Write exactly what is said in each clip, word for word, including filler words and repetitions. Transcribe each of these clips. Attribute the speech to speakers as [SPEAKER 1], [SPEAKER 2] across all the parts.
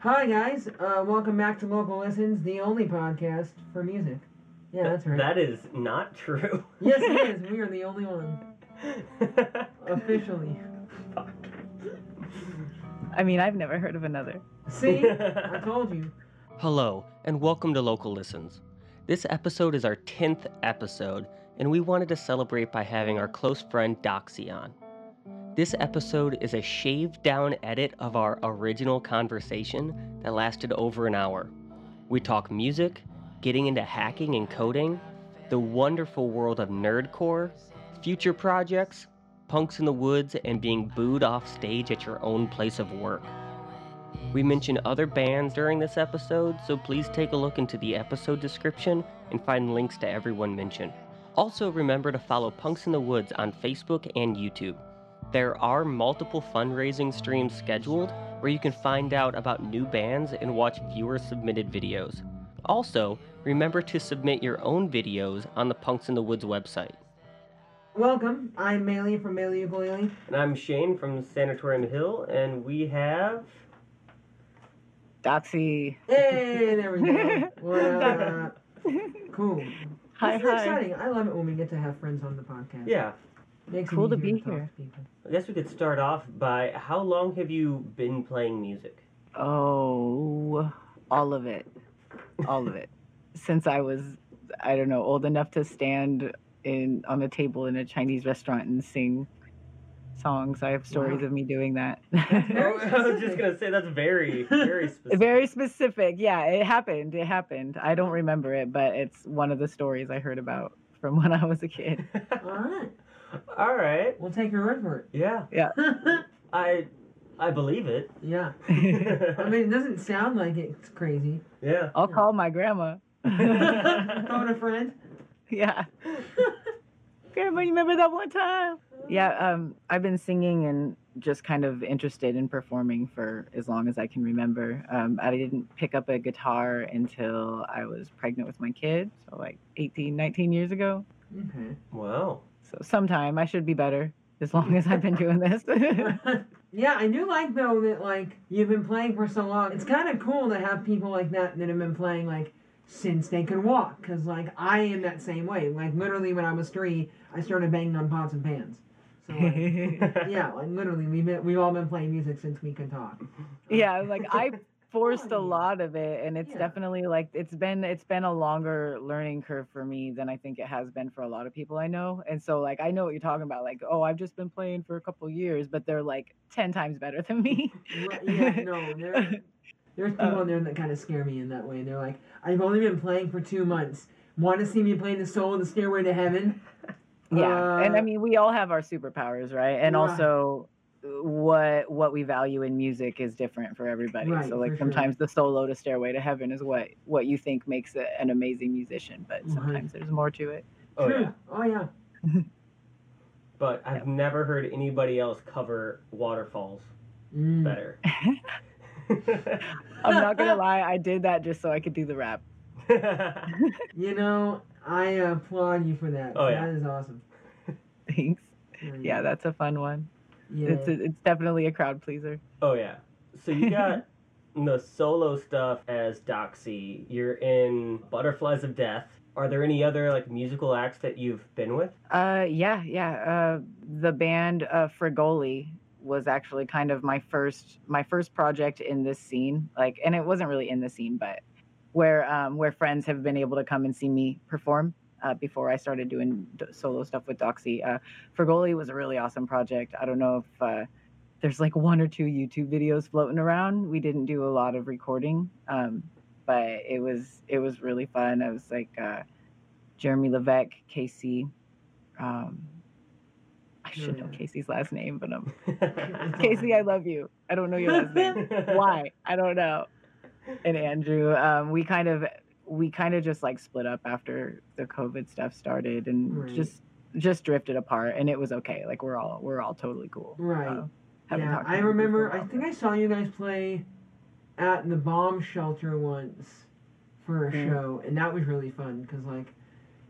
[SPEAKER 1] Hi guys, uh, welcome back to Local Listens, the only podcast for music. Yeah, that's right.
[SPEAKER 2] That is not true.
[SPEAKER 1] Yes, it is. We are the only one. Officially.
[SPEAKER 3] I mean, I've never heard of another.
[SPEAKER 1] See? I told you.
[SPEAKER 2] Hello, and welcome to Local Listens. This episode is our tenth episode, and we wanted to celebrate by having our close friend Doxy on. This episode is a shaved-down edit of our original conversation that lasted over an hour. We talk music, getting into hacking and coding, the wonderful world of nerdcore, future projects, punks in the woods, and being booed off stage at your own place of work. We mention other bands during this episode, so please take a look into the episode description and find links to everyone mentioned. Also remember to follow Punks in the Woods on Facebook and YouTube. There are multiple fundraising streams scheduled where you can find out about new bands and watch viewer-submitted videos. Also, remember to submit your own videos on the Punks in the Woods website.
[SPEAKER 1] Welcome. I'm Maley from Maley Ukulele.
[SPEAKER 2] And I'm Shane from Sanatorium Hill, and we have...
[SPEAKER 3] Doxy.
[SPEAKER 1] Hey, there we go. What up? Cool.
[SPEAKER 3] Hi,
[SPEAKER 1] This is
[SPEAKER 3] hi.
[SPEAKER 1] exciting. I love it when we get to have friends on the podcast.
[SPEAKER 2] Yeah,
[SPEAKER 1] Makes it
[SPEAKER 3] Cool to
[SPEAKER 1] easier
[SPEAKER 3] be
[SPEAKER 1] talk
[SPEAKER 3] here.
[SPEAKER 1] to people.
[SPEAKER 2] I guess we could start off by how long have you been playing music?
[SPEAKER 3] Oh, all of it. All of it. Since I was, I don't know, old enough to stand in on the table in a Chinese restaurant and sing songs. I have stories
[SPEAKER 1] Wow.
[SPEAKER 3] of me doing that.
[SPEAKER 1] Very
[SPEAKER 2] I was just
[SPEAKER 1] specific.
[SPEAKER 2] gonna say that's very, very specific.
[SPEAKER 3] Very specific. Yeah, it happened. It happened. I don't remember it, but it's one of the stories I heard about from when I was a kid.
[SPEAKER 1] All right.
[SPEAKER 2] All right.
[SPEAKER 1] We'll take your word for
[SPEAKER 2] Yeah,
[SPEAKER 3] Yeah.
[SPEAKER 1] it.
[SPEAKER 2] I, I believe it.
[SPEAKER 1] Yeah. I mean, it doesn't sound like it's crazy.
[SPEAKER 2] Yeah.
[SPEAKER 3] I'll call my grandma.
[SPEAKER 1] Phone a friend.
[SPEAKER 3] Yeah. Grandma, you remember that one time? Yeah, um, I've been singing and just kind of interested in performing for as long as I can remember. Um, I didn't pick up a guitar until I was pregnant with my kid, so like eighteen, nineteen years ago.
[SPEAKER 1] Okay.
[SPEAKER 2] Wow.
[SPEAKER 3] So sometime I should be better as long as I've been doing this.
[SPEAKER 1] Yeah, I do like though that like you've been playing for so long. It's kind of cool to have people like that that have been playing like since they can walk. Cause like I am that same way. Like literally when I was three, I started banging on pots and pans. So like, yeah, like literally we've been, we've all been playing music since we could talk.
[SPEAKER 3] Yeah, like I forced a lot of it, and it's
[SPEAKER 1] Yeah.
[SPEAKER 3] definitely like it's been it's been a longer learning curve for me than I think it has been for a lot of people I know. And so like I know what you're talking about, like, oh, I've just been playing for a couple years, but they're like ten times better than me.
[SPEAKER 1] Right, yeah, no, there, there's people in there that kind of scare me in that way. They're like, I've only been playing for two months. Want to see me playing the solo, the Stairway to Heaven?
[SPEAKER 3] Yeah, and
[SPEAKER 1] Uh,
[SPEAKER 3] I mean we all have our superpowers, right? And
[SPEAKER 1] Right.
[SPEAKER 3] also what what we value in music is different for everybody.
[SPEAKER 1] Right,
[SPEAKER 3] so like
[SPEAKER 1] for sure.
[SPEAKER 3] sometimes the solo to Stairway to Heaven is what what you think makes it an amazing musician, but
[SPEAKER 1] Right.
[SPEAKER 3] sometimes there's more to it.
[SPEAKER 2] Oh
[SPEAKER 1] True.
[SPEAKER 2] yeah.
[SPEAKER 1] Oh yeah.
[SPEAKER 2] But I've
[SPEAKER 3] Yep.
[SPEAKER 2] never heard anybody else cover Waterfalls
[SPEAKER 1] Mm.
[SPEAKER 2] better.
[SPEAKER 3] I'm not gonna lie, I did that just so I could do the rap.
[SPEAKER 1] You know, I applaud you for that.
[SPEAKER 2] Oh, yeah.
[SPEAKER 1] That is awesome.
[SPEAKER 3] Thanks.
[SPEAKER 1] Really.
[SPEAKER 3] Yeah, that's a fun one.
[SPEAKER 1] Yeah.
[SPEAKER 3] It's a, it's definitely a crowd pleaser.
[SPEAKER 2] Oh yeah. So you got the solo stuff as Doxy. You're in Butterflies of Death. Are there any other like musical acts that you've been with?
[SPEAKER 3] Uh, yeah, yeah. Uh, the band uh, Frigoli was actually kind of my first my first project in this scene. Like, and it wasn't really in the scene, but where um, where friends have been able to come and see me perform. Uh, before I started doing d- solo stuff with Doxy. Uh, Frigoli was a really awesome project. I don't know if uh, there's like one or two YouTube videos floating around. We didn't do a lot of recording, um, but it was it was really fun. I was like uh, Jeremy Levesque, Casey. Um, I should know
[SPEAKER 1] Yeah.
[SPEAKER 3] Casey's last name, but um, Casey, I love you. I don't know your last name. Why? I don't know. And Andrew, um, we kind of we kind of just like split up after the COVID stuff started and
[SPEAKER 1] Right.
[SPEAKER 3] just just drifted apart, and it was okay. Like we're all we're all totally cool.
[SPEAKER 1] Right.
[SPEAKER 3] Uh, haven't
[SPEAKER 1] Yeah,
[SPEAKER 3] talked to
[SPEAKER 1] I
[SPEAKER 3] anybody for a
[SPEAKER 1] remember.
[SPEAKER 3] while,
[SPEAKER 1] I think
[SPEAKER 3] but-
[SPEAKER 1] I saw you guys play at the bomb shelter once for a
[SPEAKER 3] Mm.
[SPEAKER 1] show, and that was really fun because like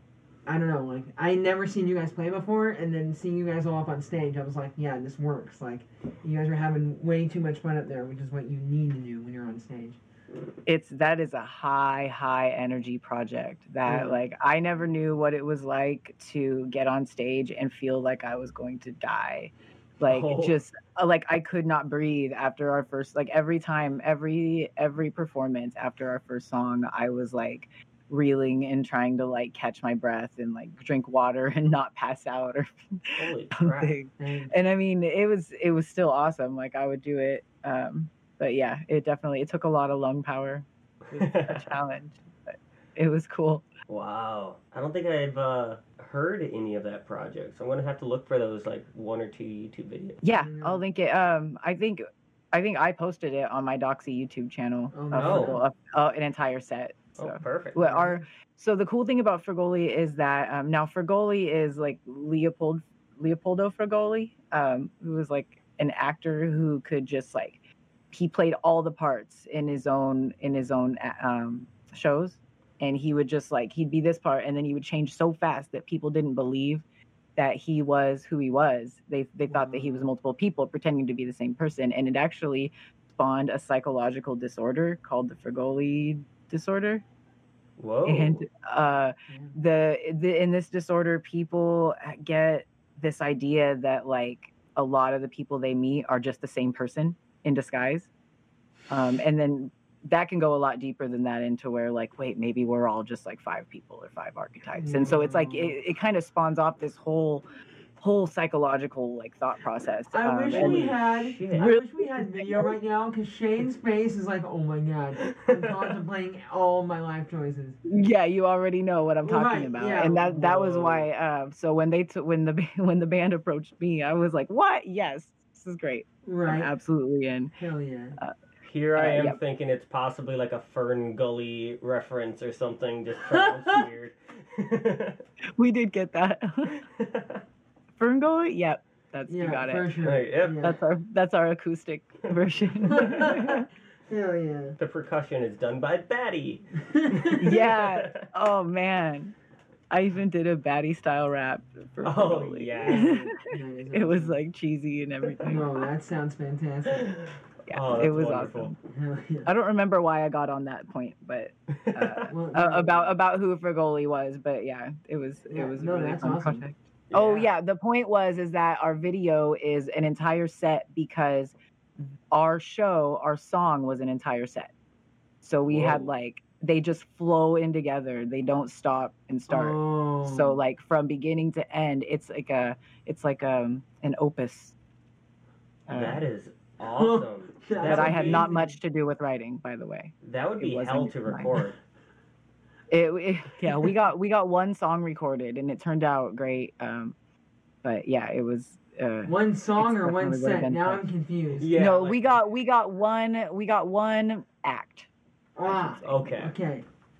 [SPEAKER 1] I don't know, like I never seen you guys play before, and then seeing you guys all up on stage, I was like, yeah, this works. Like you guys are having way too much fun up there, which is what you need to do when you're on stage.
[SPEAKER 3] It's that is a high, high energy project that
[SPEAKER 1] Yeah.
[SPEAKER 3] like I never knew what it was like to get on stage and feel like I was going to die. Like
[SPEAKER 2] Oh.
[SPEAKER 3] just uh, like I could not breathe after our first like every time, every every performance after our first song, I was like reeling and trying to like catch my breath and like drink water and not pass out or
[SPEAKER 2] Holy crap.
[SPEAKER 3] something.
[SPEAKER 1] And
[SPEAKER 3] And I mean, it was it was still awesome. Like I would do it. Um, but yeah, it definitely it took a lot of lung power. It was a challenge, but it was cool.
[SPEAKER 2] Wow. I don't think I've uh, heard any of that project, so I'm gonna have to look for those like one or two YouTube videos.
[SPEAKER 3] Yeah,
[SPEAKER 1] Yeah.
[SPEAKER 3] I'll link it. Um, I think I think I posted it on my Doxy YouTube channel.
[SPEAKER 1] Oh,
[SPEAKER 3] uh,
[SPEAKER 2] no.
[SPEAKER 3] for, uh, uh, an entire set. So.
[SPEAKER 2] Oh, perfect.
[SPEAKER 3] Well, our so the cool thing about Fragoli is that um, now Fragoli is like Leopold Leopoldo Fragoli, um, who was like an actor who could just like he played all the parts in his own in his own um, shows, and he would just like he'd be this part, and then he would change so fast that people didn't believe that he was who he was. They they thought that he was multiple people pretending to be the same person, and it actually spawned a psychological disorder called the Fragoli disorder.
[SPEAKER 2] Whoa.
[SPEAKER 3] And uh, the, the in this disorder, people get this idea that like a lot of the people they meet are just the same person in disguise, um, and then that can go a lot deeper than that into where like, wait, maybe we're all just like five people or five archetypes, and so it's like it, it kind of spawns off this whole whole psychological like thought process.
[SPEAKER 1] I
[SPEAKER 3] um,
[SPEAKER 1] wish
[SPEAKER 3] and-
[SPEAKER 1] we had.
[SPEAKER 2] shit.
[SPEAKER 1] I wish we had video right now because Shane's face is like, oh my god, I'm contemplating all my life choices.
[SPEAKER 3] Yeah, you already know what I'm talking
[SPEAKER 1] Right,
[SPEAKER 3] about,
[SPEAKER 1] yeah.
[SPEAKER 3] and that that was
[SPEAKER 2] Whoa.
[SPEAKER 3] why. Uh, so when they took when the ba- when the band approached me, I was like, "What? Yes, this is great. I'm
[SPEAKER 1] Right?
[SPEAKER 3] absolutely in."
[SPEAKER 1] Hell yeah.
[SPEAKER 2] Here I
[SPEAKER 3] Uh,
[SPEAKER 2] am
[SPEAKER 3] yep.
[SPEAKER 2] thinking it's possibly like a Fern Gully reference or something, just pronounced weird.
[SPEAKER 3] We did get that. Ferngully? Yep, that's
[SPEAKER 1] Yeah,
[SPEAKER 3] you got
[SPEAKER 1] for
[SPEAKER 3] it.
[SPEAKER 1] sure.
[SPEAKER 2] Right, yep.
[SPEAKER 1] Yeah.
[SPEAKER 3] That's our that's our acoustic version.
[SPEAKER 1] Hell yeah.
[SPEAKER 2] The percussion is done by Batty.
[SPEAKER 3] Yeah. Oh man, I even did a Batty style rap. For
[SPEAKER 2] Oh,
[SPEAKER 3] Ferngully.
[SPEAKER 2] yeah.
[SPEAKER 1] That is
[SPEAKER 3] It was
[SPEAKER 1] awesome.
[SPEAKER 3] like cheesy and everything.
[SPEAKER 1] No, that sounds fantastic.
[SPEAKER 3] Yeah,
[SPEAKER 2] Oh,
[SPEAKER 3] it
[SPEAKER 2] that's
[SPEAKER 3] was
[SPEAKER 2] wonderful.
[SPEAKER 3] awesome.
[SPEAKER 1] Hell yeah.
[SPEAKER 3] I don't remember why I got on that point, but uh,
[SPEAKER 1] Well,
[SPEAKER 3] uh,
[SPEAKER 1] no,
[SPEAKER 3] about about who Fragoli was. But yeah, it was
[SPEAKER 1] Yeah,
[SPEAKER 3] it was a
[SPEAKER 1] no,
[SPEAKER 3] really
[SPEAKER 1] that's
[SPEAKER 3] fun
[SPEAKER 1] awesome.
[SPEAKER 3] project. Oh yeah, the point was is that our video is an entire set because our show, our song was an entire set. So we had
[SPEAKER 2] Whoa.
[SPEAKER 3] like they just flow in together. They don't stop and start.
[SPEAKER 1] Oh.
[SPEAKER 3] So like from beginning to end, it's like a it's like um an opus. Uh,
[SPEAKER 2] That is awesome.
[SPEAKER 1] That's
[SPEAKER 3] that I had not
[SPEAKER 1] amazing.
[SPEAKER 3] much to do with writing, by the way.
[SPEAKER 2] That would
[SPEAKER 3] it
[SPEAKER 2] be
[SPEAKER 3] wasn't
[SPEAKER 2] hell to
[SPEAKER 3] mine.
[SPEAKER 2] record.
[SPEAKER 3] It, it yeah, we got we got one song recorded and it turned out great. Um, but yeah, it was. Uh,
[SPEAKER 1] One song
[SPEAKER 3] It's
[SPEAKER 1] or one
[SPEAKER 3] definitely would've
[SPEAKER 1] set?
[SPEAKER 3] been
[SPEAKER 1] Now
[SPEAKER 3] fun.
[SPEAKER 1] I'm confused.
[SPEAKER 2] Yeah.
[SPEAKER 3] no,
[SPEAKER 2] like-
[SPEAKER 3] we got we got one we got one act,
[SPEAKER 1] Ah.
[SPEAKER 2] Okay.
[SPEAKER 1] Okay.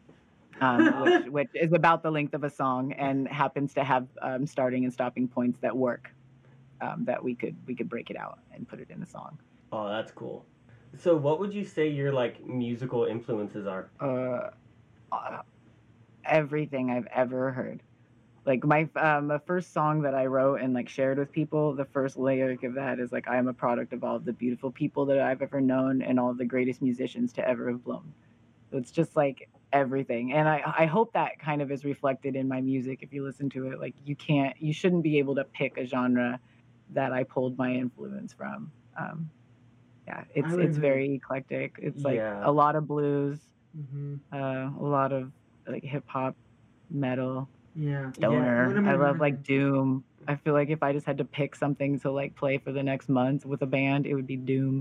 [SPEAKER 3] um, which, which is about the length of a song and happens to have um, starting and stopping points that work. Um, that we could we could break it out and put it in the song.
[SPEAKER 2] Oh, that's cool. So, what would you say your like musical influences are?
[SPEAKER 3] Uh, uh, everything I've ever heard. Like my um, the first song that I wrote and like shared with people, the first lyric of that is like, "I am a product of all of the beautiful people that I've ever known and all of the greatest musicians to ever have blown." So it's just like everything, and I I hope that kind of is reflected in my music. If you listen to it, like you can't, you shouldn't be able to pick a genre that I pulled my influence from. Um, yeah, it's
[SPEAKER 1] would
[SPEAKER 3] it's
[SPEAKER 1] agree.
[SPEAKER 3] very eclectic. It's like
[SPEAKER 2] Yeah.
[SPEAKER 3] a lot of blues,
[SPEAKER 1] Mm-hmm.
[SPEAKER 3] uh, a lot of like hip hop, metal,
[SPEAKER 1] Yeah.
[SPEAKER 3] stoner.
[SPEAKER 1] What am I
[SPEAKER 3] I love
[SPEAKER 1] remembering?
[SPEAKER 3] like doom. I feel like if I just had to pick something to like play for the next month with a band, it would be doom.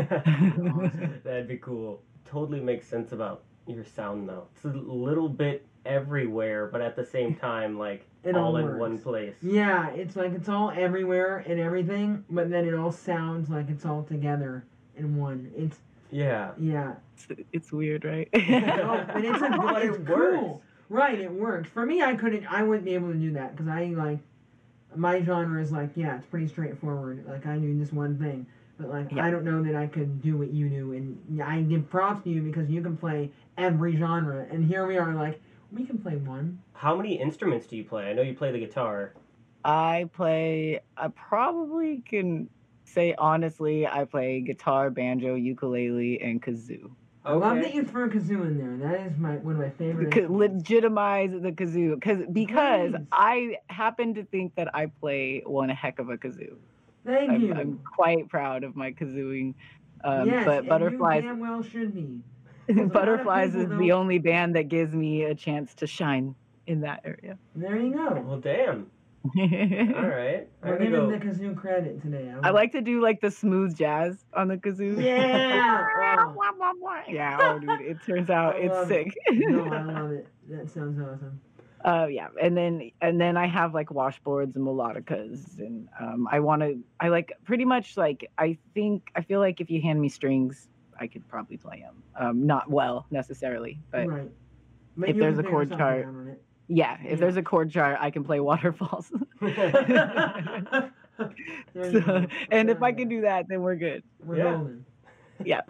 [SPEAKER 2] That'd be cool. Totally makes sense about your sound though. It's a little bit everywhere, but at the same time, like
[SPEAKER 1] It
[SPEAKER 2] all
[SPEAKER 1] all
[SPEAKER 2] in
[SPEAKER 1] works.
[SPEAKER 2] one place.
[SPEAKER 1] Yeah, it's like it's all everywhere and everything, but then it all sounds like it's all together in one. It's
[SPEAKER 2] Yeah.
[SPEAKER 1] yeah.
[SPEAKER 3] It's, it's weird, right?
[SPEAKER 1] No, but it's a
[SPEAKER 2] But
[SPEAKER 1] it's
[SPEAKER 2] it
[SPEAKER 1] cool.
[SPEAKER 2] works.
[SPEAKER 1] Right, it works. For me, I couldn't. I wouldn't be able to do that because I like my genre is like yeah, it's pretty straightforward. Like I do this one thing, but like
[SPEAKER 3] Yeah.
[SPEAKER 1] I don't know that I could do what you do. And yeah, I give props to you because you can play every genre. And here we are, like We can play one.
[SPEAKER 2] How many instruments do you play? I know you play the guitar.
[SPEAKER 3] I play, I probably can say honestly, I play guitar, banjo, ukulele, and kazoo.
[SPEAKER 1] I love that you threw kazoo in there. That is my one of my favorite.
[SPEAKER 3] Because legitimize the kazoo, because because
[SPEAKER 1] Nice.
[SPEAKER 3] I happen to think that I play one heck of a kazoo.
[SPEAKER 1] Thank
[SPEAKER 3] I'm,
[SPEAKER 1] you.
[SPEAKER 3] I'm quite proud of my kazooing. Um,
[SPEAKER 1] yes,
[SPEAKER 3] but
[SPEAKER 1] and
[SPEAKER 3] Butterflies,
[SPEAKER 1] you damn well should be. 'Cause a lot of
[SPEAKER 3] Butterflies
[SPEAKER 1] people
[SPEAKER 3] is
[SPEAKER 1] don't-
[SPEAKER 3] the only band that gives me a chance to shine in that area.
[SPEAKER 1] There you go.
[SPEAKER 2] Well, damn. All right. I'm
[SPEAKER 1] We're
[SPEAKER 2] gonna
[SPEAKER 1] giving
[SPEAKER 2] go.
[SPEAKER 1] the kazoo credit today.
[SPEAKER 3] I like to do like the smooth jazz on the kazoo.
[SPEAKER 1] Yeah. Oh.
[SPEAKER 3] Yeah, oh dude, it turns out
[SPEAKER 1] I
[SPEAKER 3] it's
[SPEAKER 1] love
[SPEAKER 3] sick.
[SPEAKER 1] No, I love it. That sounds awesome.
[SPEAKER 3] Uh, yeah, and then and then I have like washboards and melodicas, and um, I want to. I like pretty much like I think I feel like if you hand me strings, I could probably play them. Um, not well necessarily, but
[SPEAKER 1] right. But
[SPEAKER 3] if
[SPEAKER 1] you
[SPEAKER 3] there's
[SPEAKER 1] can
[SPEAKER 3] a
[SPEAKER 1] figure
[SPEAKER 3] chord
[SPEAKER 1] something
[SPEAKER 3] chart-
[SPEAKER 1] out on it.
[SPEAKER 3] yeah, if
[SPEAKER 1] Yeah.
[SPEAKER 3] there's a chord chart, I can play waterfalls.
[SPEAKER 1] There you
[SPEAKER 3] So,
[SPEAKER 1] go.
[SPEAKER 3] and if I
[SPEAKER 1] Yeah.
[SPEAKER 3] can do that, then we're good.
[SPEAKER 1] We're
[SPEAKER 2] Yeah.
[SPEAKER 1] golden.
[SPEAKER 3] Yeah.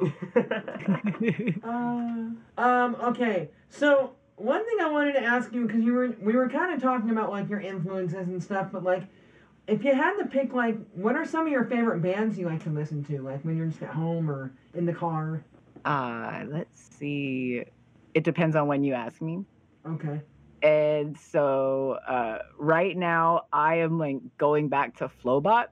[SPEAKER 1] Uh, um. Okay. So one thing I wanted to ask you, because you were we were kind of talking about like your influences and stuff, but like, if you had to pick, like, what are some of your favorite bands you like to listen to, like when you're just at home or in the car?
[SPEAKER 3] Uh, let's see. It depends on when you ask me.
[SPEAKER 1] Okay.
[SPEAKER 3] And so uh, right now, I am like going back to Flowbots.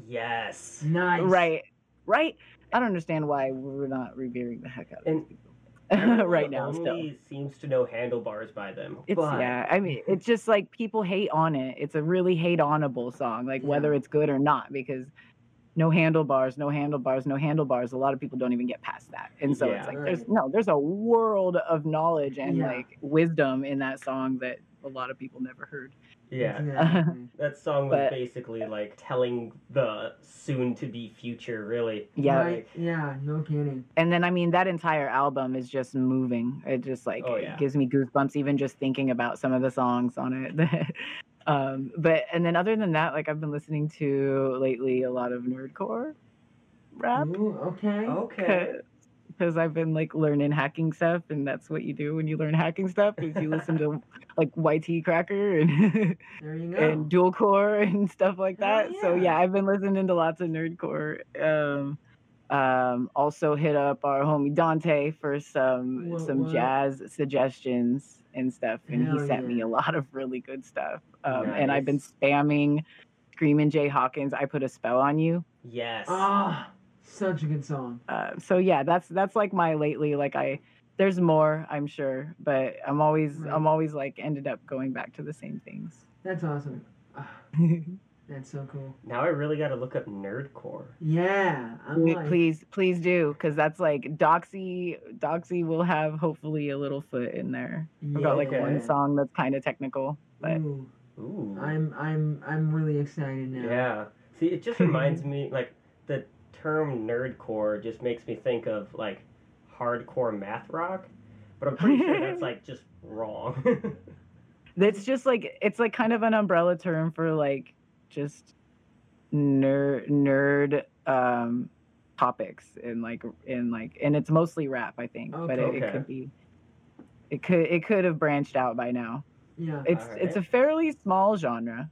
[SPEAKER 2] Yes.
[SPEAKER 1] Nice.
[SPEAKER 3] Right, right. I don't understand why we're not revering the heck out of
[SPEAKER 2] And
[SPEAKER 3] these people
[SPEAKER 2] Everyone
[SPEAKER 3] right now. Still,
[SPEAKER 2] only seems to know Handlebars by them.
[SPEAKER 3] it's
[SPEAKER 2] but
[SPEAKER 3] yeah. I mean, it's just like people hate on it. It's a really hate onable song, like whether
[SPEAKER 1] Yeah.
[SPEAKER 3] it's good or not, because no handlebars, no handlebars, no handlebars. A lot of people don't even get past that, and so
[SPEAKER 2] Yeah.
[SPEAKER 3] it's like
[SPEAKER 1] Right.
[SPEAKER 3] there's no, there's a world of knowledge and
[SPEAKER 1] Yeah.
[SPEAKER 3] like wisdom in that song that a lot of people never heard.
[SPEAKER 2] Yeah.
[SPEAKER 1] Exactly.
[SPEAKER 2] That song was
[SPEAKER 3] But-
[SPEAKER 2] basically like telling the soon-to-be future, really.
[SPEAKER 3] Yeah.
[SPEAKER 1] Right. Yeah. No kidding.
[SPEAKER 3] And then I mean that entire album is just moving. It just like
[SPEAKER 2] Oh,
[SPEAKER 3] it
[SPEAKER 2] yeah.
[SPEAKER 3] gives me goosebumps even just thinking about some of the songs on it. um, but and then other than that, like I've been listening to lately a lot of nerdcore rap
[SPEAKER 1] Ooh, okay.
[SPEAKER 2] Okay.
[SPEAKER 3] because I've been like learning hacking stuff, and that's what you do when you learn hacking stuff is you listen to like Y T Cracker and
[SPEAKER 1] There you go.
[SPEAKER 3] and dual core and stuff like
[SPEAKER 1] Hell
[SPEAKER 3] that. So
[SPEAKER 1] yeah.
[SPEAKER 3] yeah, I've been listening to lots of nerdcore. Um, um, also hit up our homie Dante for some
[SPEAKER 1] What-
[SPEAKER 3] some
[SPEAKER 1] what?
[SPEAKER 3] jazz suggestions and stuff, and
[SPEAKER 1] Hell
[SPEAKER 3] he sent me
[SPEAKER 1] yeah.
[SPEAKER 3] a lot of really good stuff. Um, And I've been
[SPEAKER 2] Nice.
[SPEAKER 3] spamming Screamin' Jay Hawkins. I put a spell on you.
[SPEAKER 2] Yes.
[SPEAKER 1] Ah, such a good song.
[SPEAKER 3] Uh, so yeah, that's that's like my lately. Like I, there's more, I'm sure, but I'm always
[SPEAKER 1] Right.
[SPEAKER 3] I'm always like ended up going back to the same things.
[SPEAKER 1] That's awesome. Ah, that's so cool.
[SPEAKER 2] Now I really got to look up nerdcore.
[SPEAKER 1] Yeah. I'm
[SPEAKER 3] Please-
[SPEAKER 1] like,
[SPEAKER 3] please please do, because that's like Doxy Doxy will have hopefully a little foot in there. I've got like
[SPEAKER 2] Yeah.
[SPEAKER 3] one song that's kind of technical, but
[SPEAKER 1] Ooh,
[SPEAKER 2] Ooh.
[SPEAKER 1] I'm I'm I'm really excited now.
[SPEAKER 2] Yeah. See, it just reminds me, like, the term nerdcore just makes me think of, like, hardcore math rock. But I'm pretty sure that's, like, just wrong.
[SPEAKER 3] it's just like it's like kind of an umbrella term for like just nerd nerd um topics and like in like and it's mostly rap, I think, but it, it
[SPEAKER 2] Okay.
[SPEAKER 3] could be it could it could have branched out by now.
[SPEAKER 1] Yeah.
[SPEAKER 3] It's
[SPEAKER 2] Alright.
[SPEAKER 3] it's a fairly small genre,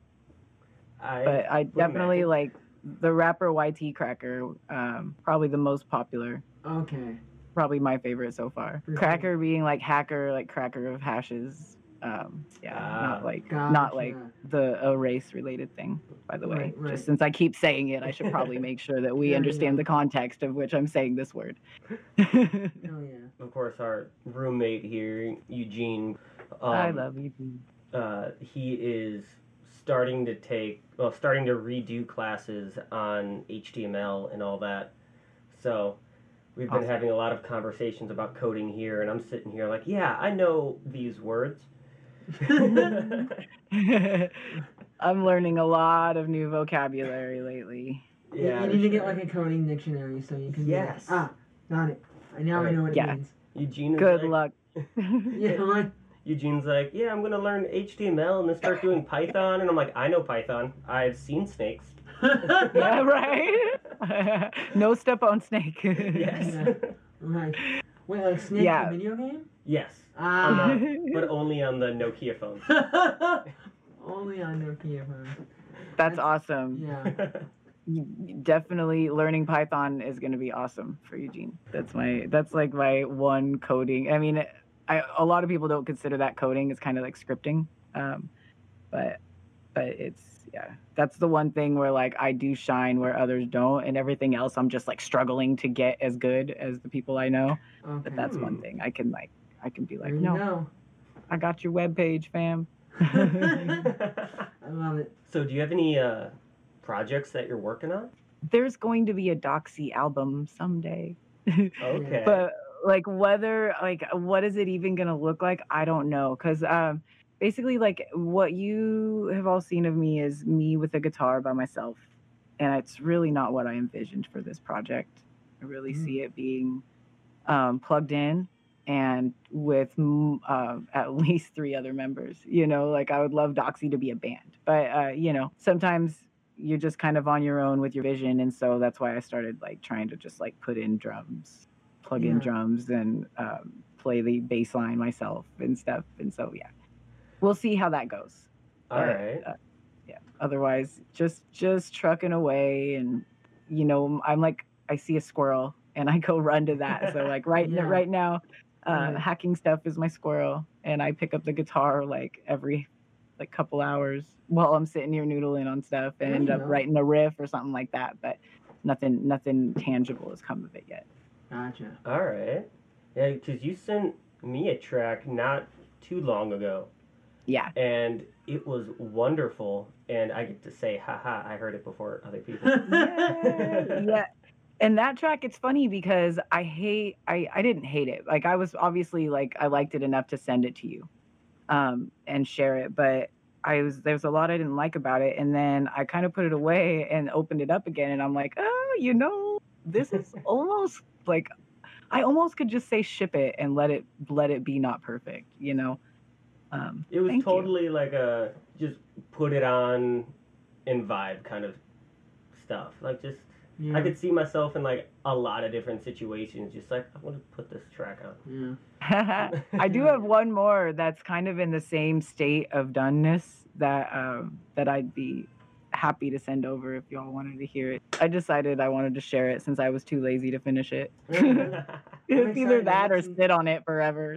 [SPEAKER 2] I,
[SPEAKER 3] but I
[SPEAKER 2] would
[SPEAKER 3] definitely
[SPEAKER 2] imagine.
[SPEAKER 3] like the rapper Y T Cracker, um, probably the most popular,
[SPEAKER 1] Okay.
[SPEAKER 3] probably my favorite so far.
[SPEAKER 1] For sure.
[SPEAKER 3] Cracker being like hacker, like cracker of hashes. Um, yeah,
[SPEAKER 2] Ah.
[SPEAKER 3] not like
[SPEAKER 1] Gotcha.
[SPEAKER 3] not like the a race related thing. By the way,
[SPEAKER 1] Right, right.
[SPEAKER 3] just since I keep saying it, I should probably make sure that we
[SPEAKER 1] There you
[SPEAKER 3] understand
[SPEAKER 1] go.
[SPEAKER 3] the context of which I'm saying this word.
[SPEAKER 1] Hell yeah.
[SPEAKER 2] Of course, our roommate here, Eugene. Um,
[SPEAKER 3] I love you. Dude.
[SPEAKER 2] Uh, he is starting to take, well, starting to redo classes on H T M L and all that. So we've been
[SPEAKER 3] Awesome.
[SPEAKER 2] having a lot of conversations about coding here, and I'm sitting here like, yeah, I know these words.
[SPEAKER 3] I'm learning a lot of new vocabulary lately.
[SPEAKER 1] You-
[SPEAKER 2] Yeah,
[SPEAKER 1] you need to get
[SPEAKER 2] sure.
[SPEAKER 1] like a coding dictionary so you can. be like,
[SPEAKER 2] Yes.
[SPEAKER 1] ah, got it. I now I know what it
[SPEAKER 3] Yeah.
[SPEAKER 1] means.
[SPEAKER 2] Eugene is
[SPEAKER 3] Good
[SPEAKER 2] like,
[SPEAKER 3] luck.
[SPEAKER 1] Yeah. Right.
[SPEAKER 2] Eugene's like, yeah, I'm gonna learn H T M L and then start doing Python, and I'm like, I know Python. I've seen snakes.
[SPEAKER 3] Yeah, right. No step on snake.
[SPEAKER 2] Yes.
[SPEAKER 1] Right. Wait, like Snake
[SPEAKER 3] Yeah.
[SPEAKER 1] the video game?
[SPEAKER 2] Yes,
[SPEAKER 1] Ah.
[SPEAKER 2] uh, but only on the Nokia phones.
[SPEAKER 1] Only on Nokia phones.
[SPEAKER 3] That's awesome.
[SPEAKER 1] Yeah.
[SPEAKER 3] You- Definitely learning Python is going to be awesome for Eugene. That's my that's like my one coding. I mean, I, a lot of people don't consider that coding. It's kind of like scripting. Um, but but it's yeah, that's the one thing where like I do shine where others don't, and everything else I'm just like struggling to get as good as the people I know.
[SPEAKER 1] Okay.
[SPEAKER 3] But that's one thing I can like I can be like,
[SPEAKER 1] There you
[SPEAKER 3] no,
[SPEAKER 1] go.
[SPEAKER 3] I got your web page, fam.
[SPEAKER 1] I love it.
[SPEAKER 2] So, do you have any uh, projects that you're working on?
[SPEAKER 3] There's going to be a Doxy album someday.
[SPEAKER 2] Okay.
[SPEAKER 3] But like whether like what is it even gonna look like, I don't know, because um basically like what you have all seen of me is me with a guitar by myself, and it's really not what I envisioned for this project. I really
[SPEAKER 1] Mm.
[SPEAKER 3] see it being um plugged in and with mm, uh, at least three other members, you know. Like I would love Doxy to be a band, but uh you know, sometimes you're just kind of on your own with your vision, and so that's why I started like trying to just like put in drums, plug in
[SPEAKER 1] Yeah.
[SPEAKER 3] drums, and um, play the bass line myself and stuff. And so yeah, we'll see how that goes.
[SPEAKER 2] All
[SPEAKER 3] But,
[SPEAKER 2] right.
[SPEAKER 3] uh, yeah. Otherwise, just just trucking away, and you know, I'm like I see a squirrel and I go run to that. So like right
[SPEAKER 1] Yeah.
[SPEAKER 3] right now, uh,
[SPEAKER 1] Right.
[SPEAKER 3] hacking stuff is my squirrel, and I pick up the guitar like every like couple hours while I'm sitting here noodling on stuff and
[SPEAKER 1] There
[SPEAKER 3] end
[SPEAKER 1] you
[SPEAKER 3] up
[SPEAKER 1] go.
[SPEAKER 3] writing a riff or something like that. But nothing nothing tangible has come of it yet.
[SPEAKER 1] Gotcha.
[SPEAKER 2] All right. Yeah, because you sent me a track not too long ago,
[SPEAKER 3] Yeah.
[SPEAKER 2] and it was wonderful. And I get to say, haha, I heard it before other people.
[SPEAKER 3] yeah, yeah. And that track, it's funny because I hate, I, I didn't hate it. Like I was obviously like, I liked it enough to send it to you um, and share it. But I was, there was a lot I didn't like about it. And then I kind of put it away and opened it up again. And I'm like, oh, you know, this is almost like, I almost could just say ship it and let it, let it be not perfect, you know? Um,
[SPEAKER 2] It was
[SPEAKER 3] thank you.
[SPEAKER 2] totally like a just put it on and vibe kind of stuff. Like just
[SPEAKER 1] Yeah.
[SPEAKER 2] I could see myself in like a lot of different situations. Just like I want to put this track on.
[SPEAKER 1] Yeah.
[SPEAKER 3] I do have one more that's kind of in the same state of doneness that um, that I'd be happy to send over if y'all wanted to hear it. I decided I wanted to share it since I was too lazy to finish it.
[SPEAKER 1] I'm
[SPEAKER 3] It's either
[SPEAKER 1] excited.
[SPEAKER 3] that or
[SPEAKER 1] That's-
[SPEAKER 3] sit on it forever.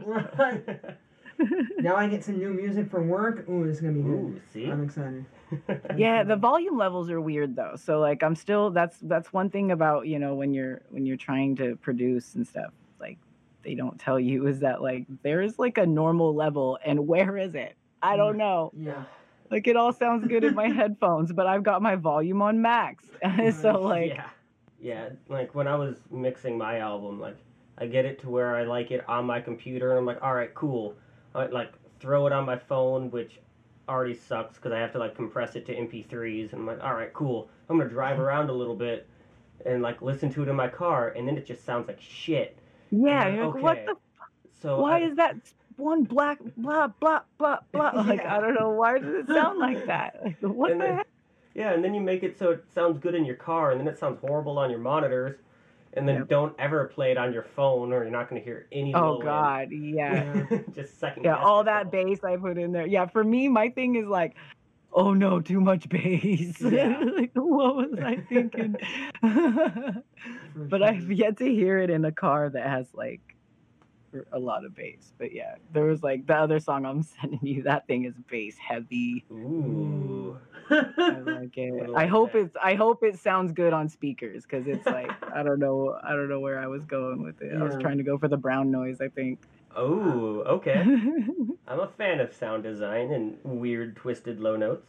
[SPEAKER 1] Now I get some new music for work. Ooh, it's gonna be good.
[SPEAKER 2] Ooh, see?
[SPEAKER 1] I'm excited.
[SPEAKER 3] Yeah, the volume levels are weird though. So like I'm still that's that's one thing about, you know, when you're when you're trying to produce and stuff, like they don't tell you is that like there is like a normal level and where is it? I don't know.
[SPEAKER 1] Yeah.
[SPEAKER 3] Like it all sounds good in my headphones, but I've got my volume on max. So like
[SPEAKER 2] yeah, yeah. Like when I was mixing my album, like I get it to where I like it on my computer, and I'm like, all right, cool. I like throw it on my phone, which already sucks because I have to like compress it to M P threes, and I'm like, all right, cool. I'm gonna drive around a little bit and like listen to it in my car, and then it just sounds like shit.
[SPEAKER 3] yeah,
[SPEAKER 2] I'm
[SPEAKER 3] you're
[SPEAKER 2] like,
[SPEAKER 3] like, what
[SPEAKER 2] okay.
[SPEAKER 3] the
[SPEAKER 2] So
[SPEAKER 3] why
[SPEAKER 2] I-
[SPEAKER 3] is that one black blah blah blah blah? Like
[SPEAKER 1] Yeah.
[SPEAKER 3] I don't know, why does it sound like that? Like, what
[SPEAKER 2] and
[SPEAKER 3] the
[SPEAKER 2] then,
[SPEAKER 3] heck?
[SPEAKER 2] Yeah, and then you make it so it sounds good in your car, and then it sounds horrible on your monitors, and then
[SPEAKER 3] Yep.
[SPEAKER 2] don't ever play it on your phone, or you're not going to hear any.
[SPEAKER 3] Oh
[SPEAKER 2] low end.
[SPEAKER 3] god, yeah.
[SPEAKER 1] Yeah.
[SPEAKER 2] Just second.
[SPEAKER 3] Yeah,
[SPEAKER 2] guess
[SPEAKER 3] all that
[SPEAKER 2] yourself.
[SPEAKER 3] bass I put in there. Yeah, for me, my thing is like, oh no, too much bass.
[SPEAKER 2] Yeah.
[SPEAKER 3] Like, what was I thinking?
[SPEAKER 1] For
[SPEAKER 3] But
[SPEAKER 1] sure.
[SPEAKER 3] I've yet to hear it in a car that has like a lot of bass. But yeah, there was like the other song I'm sending you. That thing is bass heavy.
[SPEAKER 2] Ooh.
[SPEAKER 3] I like it.
[SPEAKER 2] Would
[SPEAKER 3] I
[SPEAKER 2] like
[SPEAKER 3] hope
[SPEAKER 2] that.
[SPEAKER 3] it's. I hope it sounds good on speakers because it's like I don't know. I don't know where I was going with it. I was
[SPEAKER 1] Yeah.
[SPEAKER 3] trying to go for the brown noise. I think.
[SPEAKER 2] Oh, okay. I'm a fan of sound design and weird, twisted low notes.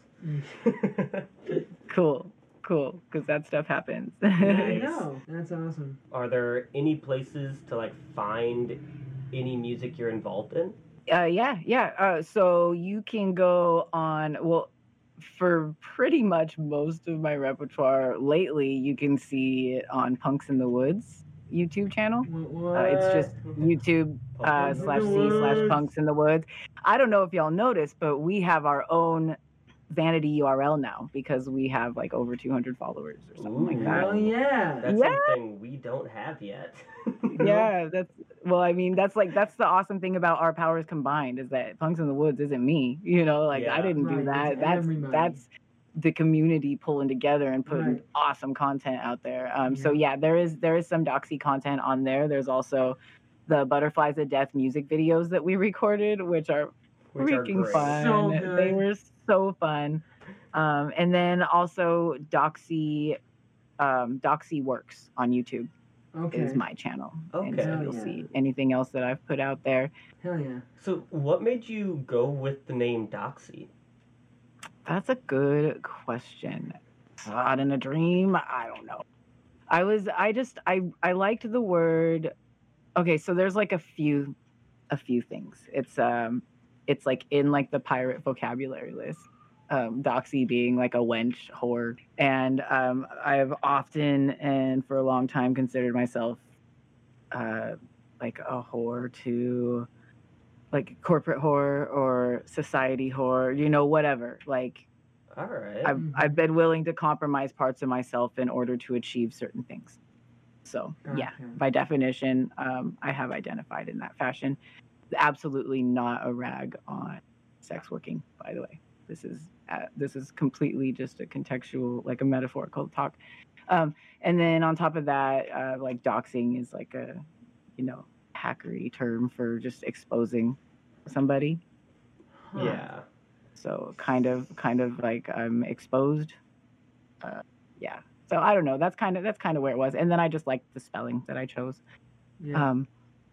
[SPEAKER 3] Cool, cool, because that stuff happens.
[SPEAKER 1] There you
[SPEAKER 2] Nice.
[SPEAKER 1] go. That's awesome.
[SPEAKER 2] Are there any places to like find any music you're involved in?
[SPEAKER 3] Uh, yeah, yeah. Uh, so you can go on, well, for pretty much most of my repertoire lately, you can see it on Punks in the Woods YouTube channel.
[SPEAKER 1] What?
[SPEAKER 3] Uh, it's just YouTube uh,
[SPEAKER 2] Punks in
[SPEAKER 3] slash
[SPEAKER 1] the
[SPEAKER 3] C slash
[SPEAKER 1] Woods.
[SPEAKER 3] Punks in the Woods. I don't know if y'all noticed, but we have our own vanity U R L now because we have like over two hundred followers or something
[SPEAKER 2] Ooh.
[SPEAKER 3] like that.
[SPEAKER 1] Oh yeah.
[SPEAKER 2] That's
[SPEAKER 3] Yeah.
[SPEAKER 2] something we don't have yet.
[SPEAKER 3] Yeah, that's well, I mean, that's like that's the awesome thing about our powers combined is that Punks in the Woods isn't me. You know, like
[SPEAKER 2] Yeah.
[SPEAKER 3] I didn't do
[SPEAKER 1] Right,
[SPEAKER 3] that.
[SPEAKER 1] it's
[SPEAKER 3] That's
[SPEAKER 1] everybody.
[SPEAKER 3] that's the community pulling together and putting
[SPEAKER 1] Right.
[SPEAKER 3] awesome content out there. Um, so
[SPEAKER 1] Yeah.
[SPEAKER 3] yeah, there is there is some Doxy content on there. There's also the Butterflies of Death music videos that we recorded, which are
[SPEAKER 2] Which are
[SPEAKER 3] freaking
[SPEAKER 2] great.
[SPEAKER 3] fun.
[SPEAKER 1] So
[SPEAKER 3] They
[SPEAKER 1] good.
[SPEAKER 3] were so fun. Um, and then also Doxy, um, Doxy Works on YouTube
[SPEAKER 1] Okay.
[SPEAKER 3] is my channel. And
[SPEAKER 2] Okay.
[SPEAKER 3] so
[SPEAKER 1] Hell
[SPEAKER 3] you'll
[SPEAKER 1] yeah.
[SPEAKER 3] see anything else that I've put out there.
[SPEAKER 1] Hell yeah.
[SPEAKER 2] So, what made you go with the name Doxy?
[SPEAKER 3] That's a good question. Not in a dream. I don't know. I was. I just. I. I liked the word. Okay, so there's like a few, a few things. It's um, it's like in like the pirate vocabulary list. Um, Doxy being like a wench whore, and um, I've often and for a long time considered myself, uh, like a whore to, like corporate whore or society whore. You know, whatever. Like
[SPEAKER 2] All right.
[SPEAKER 3] I've
[SPEAKER 1] Mhm.
[SPEAKER 3] I've been willing to compromise parts of myself in order to achieve certain things. So yeah,
[SPEAKER 1] Gotcha.
[SPEAKER 3] by definition, um, I have identified in that fashion. Absolutely not a rag on sex working, by the way. This is uh, this is completely just a contextual, like a metaphorical talk. Um, and then on top of that, uh, like doxing is like a, you know, hackery term for just exposing somebody.
[SPEAKER 1] Huh.
[SPEAKER 2] Yeah.
[SPEAKER 3] So kind of, kind of like I'm exposed. Uh, yeah. So I don't know. That's kind of that's kind of where it was. And then I just liked the spelling that I chose.
[SPEAKER 1] Yeah.
[SPEAKER 3] Um,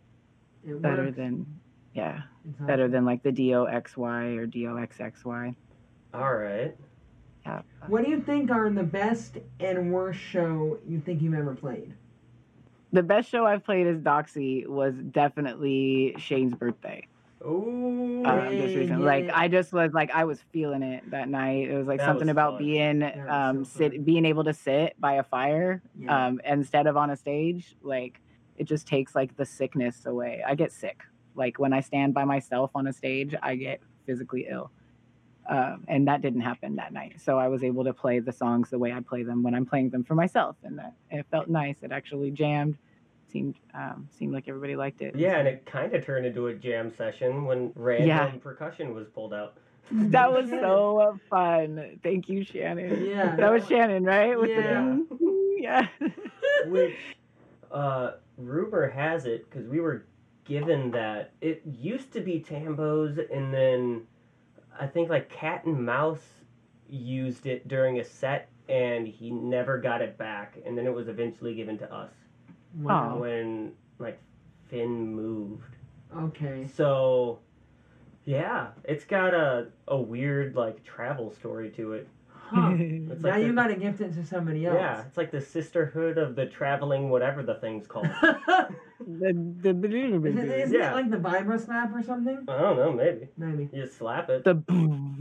[SPEAKER 1] it
[SPEAKER 3] better
[SPEAKER 1] works.
[SPEAKER 3] than yeah,
[SPEAKER 1] It's
[SPEAKER 3] better
[SPEAKER 1] awesome.
[SPEAKER 3] than like the D O X Y or D O X X Y.
[SPEAKER 2] All right.
[SPEAKER 3] Yeah.
[SPEAKER 1] What do you think are the best and worst show you think you've ever played?
[SPEAKER 3] The best show I've played as Doxy was definitely Shane's birthday.
[SPEAKER 2] Ooh.
[SPEAKER 3] Um, just
[SPEAKER 1] Yeah,
[SPEAKER 3] recently,
[SPEAKER 1] yeah.
[SPEAKER 3] like I just was like I was feeling it that night. It was like
[SPEAKER 2] That
[SPEAKER 3] something
[SPEAKER 2] was
[SPEAKER 3] about
[SPEAKER 2] fun.
[SPEAKER 3] being
[SPEAKER 1] That was
[SPEAKER 3] um
[SPEAKER 1] so
[SPEAKER 3] sit
[SPEAKER 1] fun.
[SPEAKER 3] being able to sit by a fire
[SPEAKER 1] Yeah.
[SPEAKER 3] um instead of on a stage. Like it just takes like the sickness away. I get sick. Like when I stand by myself on a stage, I get physically ill. Um, and that didn't happen that night. So I was able to play the songs the way I play them when I'm playing them for myself, and that it felt nice. It actually jammed. Seemed um, seemed like everybody liked it.
[SPEAKER 2] Yeah, and it kind of turned into a jam session when random
[SPEAKER 3] Yeah.
[SPEAKER 2] percussion was pulled out.
[SPEAKER 3] That was so fun. Thank you, Shannon.
[SPEAKER 1] Yeah.
[SPEAKER 3] That was Shannon, right? With
[SPEAKER 1] Yeah.
[SPEAKER 3] the ding? Yeah.
[SPEAKER 2] Which, uh, rumor has it, because we were given that, it used to be Tambo's, and then I think like Cat and Mouse used it during a set, and he never got it back, and then it was eventually given to us
[SPEAKER 1] Wow.
[SPEAKER 2] when, like, Finn moved.
[SPEAKER 1] Okay.
[SPEAKER 2] So, yeah, it's got a, a weird, like, travel story to it.
[SPEAKER 1] Huh.
[SPEAKER 2] It's
[SPEAKER 1] Now
[SPEAKER 2] like
[SPEAKER 1] you
[SPEAKER 2] the-
[SPEAKER 1] gotta gift it to somebody else.
[SPEAKER 2] Yeah, it's like the sisterhood of the traveling whatever the thing's called.
[SPEAKER 3] the, the,
[SPEAKER 1] Is it, isn't
[SPEAKER 2] Yeah.
[SPEAKER 1] it like the vibra slap or something?
[SPEAKER 2] I don't know, maybe.
[SPEAKER 1] Maybe.
[SPEAKER 2] You just slap it.
[SPEAKER 3] the boom.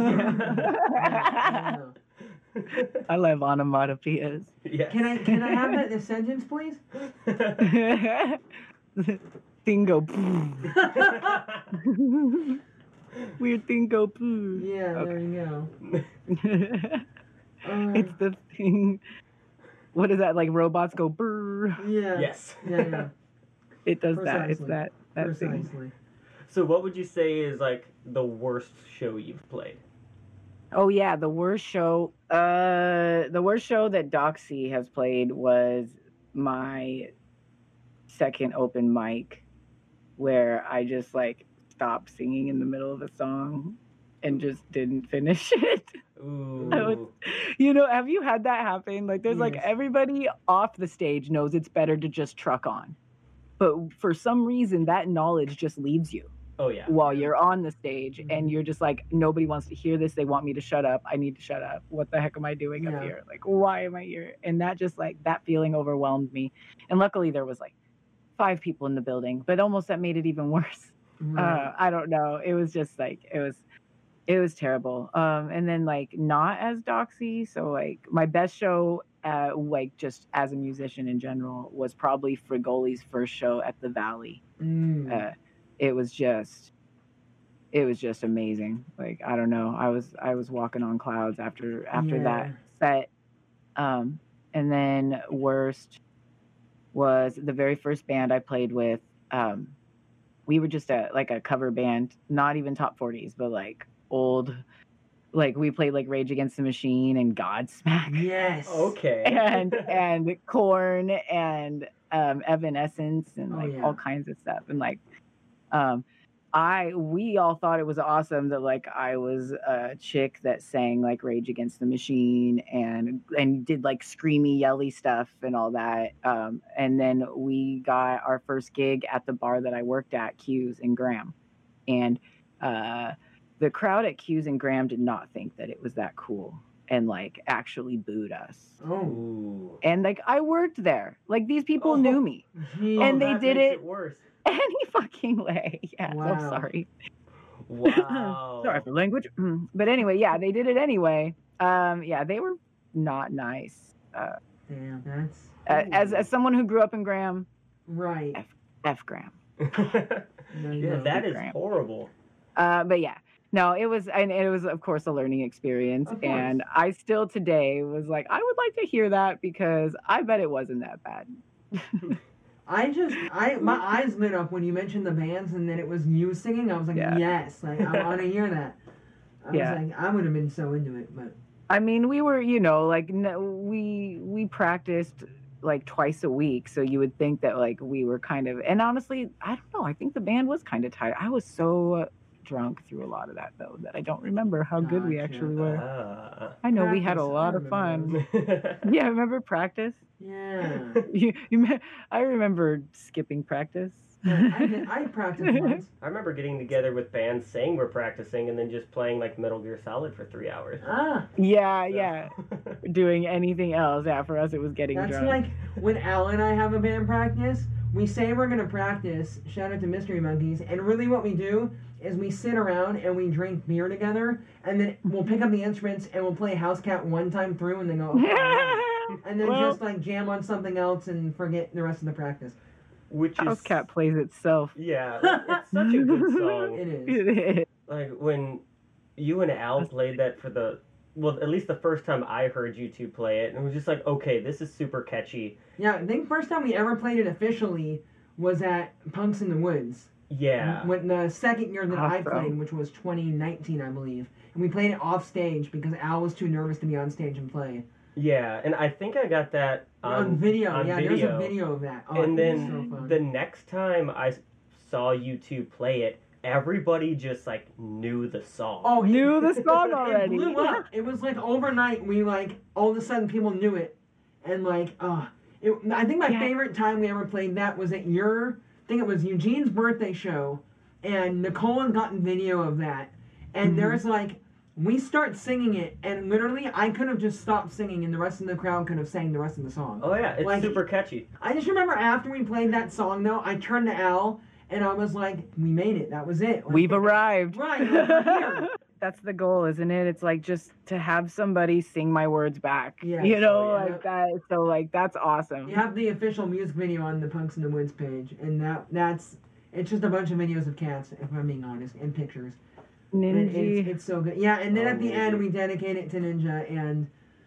[SPEAKER 1] I don't know.
[SPEAKER 3] I love onomatopoeias.
[SPEAKER 2] Yeah.
[SPEAKER 1] Can I can I have that in a sentence, please?
[SPEAKER 3] Thing go boom. Weird thing go poo.
[SPEAKER 1] Yeah,
[SPEAKER 3] Okay.
[SPEAKER 1] there you go. Uh,
[SPEAKER 3] It's the thing. What is that? Like robots go brrr.
[SPEAKER 1] yeah.
[SPEAKER 2] Yes.
[SPEAKER 1] Yeah, yeah.
[SPEAKER 3] It does that. It's
[SPEAKER 1] Precisely.
[SPEAKER 3] that that thing.
[SPEAKER 1] Precisely.
[SPEAKER 2] So what would you say is like the worst show you've played?
[SPEAKER 3] Oh yeah, the worst show. Uh, the worst show that Doxy has played was my second open mic, where I just like stopped singing in the middle of a song and just didn't finish it.
[SPEAKER 2] Ooh.
[SPEAKER 3] I would- You know, have you had that happen? Like, there's like
[SPEAKER 1] Yes.
[SPEAKER 3] everybody off the stage knows it's better to just truck on, but for some reason that knowledge just leaves you
[SPEAKER 2] Oh yeah.
[SPEAKER 3] while you're on the stage,
[SPEAKER 1] Mhm.
[SPEAKER 3] and you're just like, nobody wants to hear this. They want me to shut up. I need to shut up. What the heck am I doing
[SPEAKER 1] Yeah.
[SPEAKER 3] up here? Like, why am I here? And that just like that feeling overwhelmed me. And luckily there was like five people in the building, but almost that made it even worse.
[SPEAKER 1] Right.
[SPEAKER 3] Uh, I don't know. It was just like it was, it was terrible. Um, and then like not as Doxy. So like my best show, uh, like just as a musician in general, was probably Frigoli's first show at the Valley.
[SPEAKER 1] Mm.
[SPEAKER 3] Uh, it was just it was just amazing. Like, I don't know. I was I was walking on clouds after after
[SPEAKER 1] Yeah.
[SPEAKER 3] that set. Um, and then worst was the very first band I played with. Um, we were just a like a cover band, not even top forties, but like old. Like we played like Rage Against the Machine and Godsmack.
[SPEAKER 1] Yes.
[SPEAKER 2] Okay.
[SPEAKER 3] and and Korn and um, Evanescence and
[SPEAKER 1] Oh,
[SPEAKER 3] like
[SPEAKER 1] yeah.
[SPEAKER 3] all kinds of stuff. And like, um, I we all thought it was awesome that like I was a chick that sang like Rage Against the Machine and and did like screamy, yelly stuff and all that. Um, and then we got our first gig at the bar that I worked at, Q's in Graham, and uh, the crowd at Q's and Graham did not think that it was that cool and like actually booed us.
[SPEAKER 1] Oh.
[SPEAKER 2] Ooh.
[SPEAKER 3] And like I worked there. Like these people
[SPEAKER 2] Oh.
[SPEAKER 3] knew me
[SPEAKER 1] Gee.
[SPEAKER 3] And they
[SPEAKER 2] that
[SPEAKER 3] did
[SPEAKER 2] makes
[SPEAKER 3] it-
[SPEAKER 2] worse.
[SPEAKER 3] any fucking way. Yeah,
[SPEAKER 1] Wow.
[SPEAKER 3] I'm sorry.
[SPEAKER 2] Wow.
[SPEAKER 3] Sorry for language. Mm. But anyway, yeah, they did it anyway. Um, yeah, they were not nice. Uh,
[SPEAKER 1] Damn, that's
[SPEAKER 3] a- as as someone who grew up in Graham,
[SPEAKER 1] right.
[SPEAKER 3] F Graham.
[SPEAKER 1] No,
[SPEAKER 2] Yeah,
[SPEAKER 1] no.
[SPEAKER 2] that is
[SPEAKER 3] Graham.
[SPEAKER 2] horrible.
[SPEAKER 3] Uh, but yeah, no, it was, and it was of course a learning experience.
[SPEAKER 1] Of course.
[SPEAKER 3] And I still today was like, I would like to hear that because I bet it wasn't that bad.
[SPEAKER 1] I just, I my eyes lit up when you mentioned the bands and then it was you singing. I was like,
[SPEAKER 3] Yeah.
[SPEAKER 1] yes, like I want to hear that. I
[SPEAKER 3] Yeah.
[SPEAKER 1] was like, I would have been so into it, but
[SPEAKER 3] I mean, we were, you know, like no, we we practiced like twice a week, so you would think that like we were kind of. And honestly, I don't know. I think the band was kind of tired. I was so drunk through a lot of that though that I don't remember how good we
[SPEAKER 1] Gotcha.
[SPEAKER 3] actually were.
[SPEAKER 2] Ah.
[SPEAKER 3] I know we had a
[SPEAKER 1] Practice, I
[SPEAKER 3] lot of
[SPEAKER 1] remember
[SPEAKER 3] fun. Yeah, remember practice?
[SPEAKER 1] yeah.
[SPEAKER 3] You, you, me- I remember skipping practice.
[SPEAKER 1] I, did, I practiced once.
[SPEAKER 2] I remember getting together with bands saying we're practicing and then just playing like Metal Gear Solid for three hours.
[SPEAKER 1] Ah,
[SPEAKER 3] Yeah,
[SPEAKER 2] So-
[SPEAKER 3] yeah. Doing anything else. Yeah, for us it was getting
[SPEAKER 1] that's
[SPEAKER 3] drunk.
[SPEAKER 1] like when Al and I have a band practice. We say we're gonna practice. Shout out to Mystery Monkeys. And really, what we do is we sit around and we drink beer together, and then we'll pick up the instruments and we'll play House Cat one time through, and then go, okay, and then
[SPEAKER 3] Well-
[SPEAKER 1] just like jam on something else and forget the rest of the practice.
[SPEAKER 2] Which is
[SPEAKER 3] House Cat plays itself.
[SPEAKER 2] Yeah, it's such a good song.
[SPEAKER 1] It is.
[SPEAKER 2] Like when you and Al played that for the well, at least the first time I heard you two play it, and it was just like, okay, this is super catchy.
[SPEAKER 1] Yeah, I think first time we ever played it officially was at Punks in the Woods.
[SPEAKER 2] Yeah.
[SPEAKER 1] When the second year that I
[SPEAKER 3] Awesome.
[SPEAKER 1] played, which was twenty nineteen, I believe, and we played it off stage because Al was too nervous to be on stage and play.
[SPEAKER 2] Yeah, and I think I got that on,
[SPEAKER 1] On, video,
[SPEAKER 2] on
[SPEAKER 1] yeah,
[SPEAKER 2] video.
[SPEAKER 1] there's a video of that. Oh,
[SPEAKER 2] And
[SPEAKER 1] it was
[SPEAKER 2] then
[SPEAKER 1] so fun.
[SPEAKER 2] the next time I s- saw you two play it, everybody just like knew the song.
[SPEAKER 1] oh,
[SPEAKER 3] Knew
[SPEAKER 1] it,
[SPEAKER 3] the song already.
[SPEAKER 1] It blew up. It was like overnight. We like all of a sudden people knew it, and like, uh, it, I think my
[SPEAKER 3] Yeah.
[SPEAKER 1] favorite time we ever played that was at your. I think it was Eugene's birthday show, and Nicole had gotten video of that, and
[SPEAKER 3] Mhm.
[SPEAKER 1] there's like. We start singing it, and literally, I could have just stopped singing, and the rest of the crowd could have sang the rest of the song.
[SPEAKER 2] Oh yeah, it's
[SPEAKER 1] Like-
[SPEAKER 2] super catchy.
[SPEAKER 1] I just remember after we played that song, though, I turned to Al, and I was like, "We made it. That was it. Like,
[SPEAKER 3] We've arrived.
[SPEAKER 1] Right, we're here."
[SPEAKER 3] That's the goal, isn't it? It's like just to have somebody sing my words back.
[SPEAKER 1] Yeah.
[SPEAKER 3] You know,
[SPEAKER 2] Oh, yeah.
[SPEAKER 3] like that. So like that's awesome.
[SPEAKER 1] You have the official music video on the Punks in the Woods page, and that that's it's just a bunch of videos of cats, if I'm being honest, and pictures. And it's,
[SPEAKER 3] Ninja.
[SPEAKER 1] it's so good. Yeah, and then
[SPEAKER 2] Oh,
[SPEAKER 1] at the
[SPEAKER 2] Ninja.
[SPEAKER 1] end we dedicate it to Ninja, and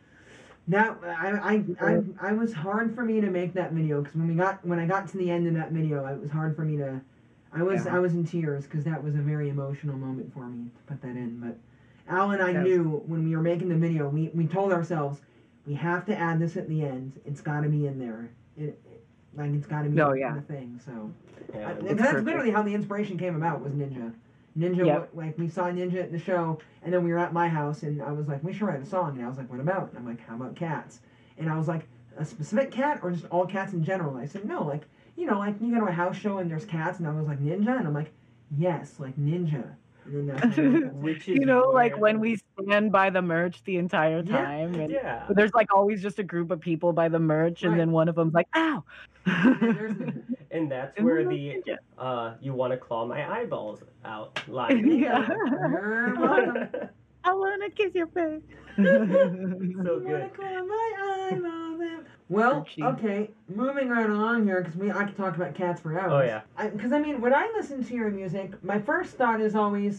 [SPEAKER 1] that I I, I I was hard for me to make that video because when we got when I got to the end of that video, it was hard for me to. I was
[SPEAKER 3] Yeah.
[SPEAKER 1] I was in tears because that was a very emotional moment for me to put that in. But Al and I
[SPEAKER 3] Yes.
[SPEAKER 1] knew when we were making the video, we we told ourselves we have to add this at the end. It's got to be in there. It, it like it's got to be
[SPEAKER 3] Oh,
[SPEAKER 1] in
[SPEAKER 3] yeah.
[SPEAKER 1] the thing. So.
[SPEAKER 2] Yeah.
[SPEAKER 1] I-
[SPEAKER 3] It's
[SPEAKER 1] that's
[SPEAKER 3] perfect.
[SPEAKER 1] literally how the inspiration came about was Ninja. Ninja,
[SPEAKER 3] Yep.
[SPEAKER 1] wa- like we saw Ninja at the show, and then we were at my house, and I was like, we should write a song. And I was like, what about? And I'm like, how about cats? And I was like, a specific cat or just all cats in general? And I said, no, like, you know, like you go to a house show and there's cats, and I was like, Ninja? And I'm like, yes, like Ninja. And then that's how I wrote that.
[SPEAKER 2] Which is
[SPEAKER 3] You know, like
[SPEAKER 2] where-
[SPEAKER 3] when we stand by the merch the entire
[SPEAKER 1] Yeah.
[SPEAKER 3] time. And
[SPEAKER 2] Yeah.
[SPEAKER 3] there's like always just a group of people by the merch, and
[SPEAKER 1] Right.
[SPEAKER 3] then one of them's like, ow.
[SPEAKER 1] And then there's Ninja.
[SPEAKER 2] And that's
[SPEAKER 3] And
[SPEAKER 2] where
[SPEAKER 3] then
[SPEAKER 2] the
[SPEAKER 3] Ninja.
[SPEAKER 2] uh you want to claw my eyeballs out line.
[SPEAKER 3] Yeah.
[SPEAKER 1] You're welcome.
[SPEAKER 3] I wanna kiss your face.
[SPEAKER 2] So
[SPEAKER 1] You wanna
[SPEAKER 2] good.
[SPEAKER 1] call my eyeball them? Well,
[SPEAKER 3] Archie.
[SPEAKER 1] okay, moving right along here, because we I could talk about cats for hours.
[SPEAKER 2] Oh, yeah.
[SPEAKER 1] Because I, mean, when I listen to your music, my first thought is always